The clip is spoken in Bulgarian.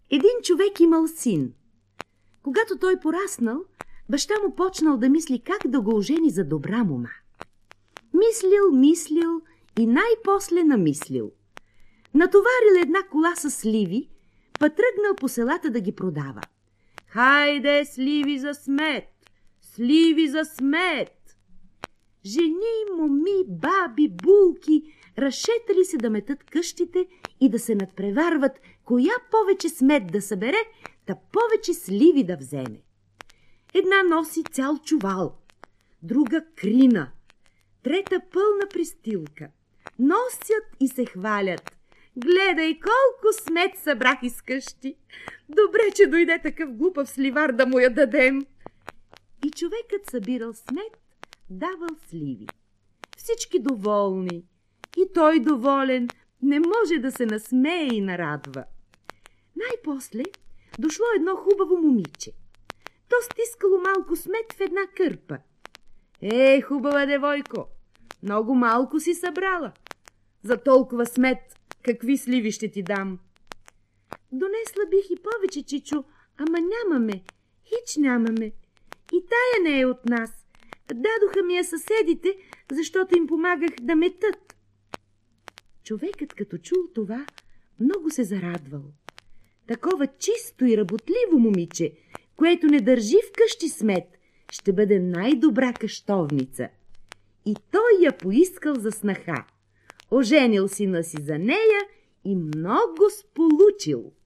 Един човек имал син. Когато той пораснал, баща му почнал да мисли как да го ожени за добра мома. Мислил и най-после намислил. Натоварил една кола с сливи, па тръгнал по селата да ги продава. Хайде, сливи за смет! Сливи за смет! Жени, моми, баби, булки разшетали се да метат къщите и да се надпреварват, коя повече смет да събере, та повече сливи да вземе. Една носи цял чувал, друга крина, трета пълна пристилка. Носят и се хвалят. Гледай колко смет събрах из къщи. Добре, че дойде такъв глупав сливар да му я дадем. И човекът събирал смет, давал сливи. Всички доволни. И той доволен, не може да се насмее и нарадва. Най-после дошло едно хубаво момиче. То стискало малко смет в една кърпа. Хубава девойко, много малко си събрала. За толкова смет какви сливи ще ти дам? Донесла бих и повече, чичо, ама нямаме, хич нямаме. И тая не е от нас. Дадоха ми я съседите, защото им помагах да метат. Човекът, като чул това, много се зарадвал. Такова чисто и работливо момиче, което не държи вкъщи смет, ще бъде най-добра къщовница. И той я поискал за снаха. Оженил сина си за нея и много сполучил.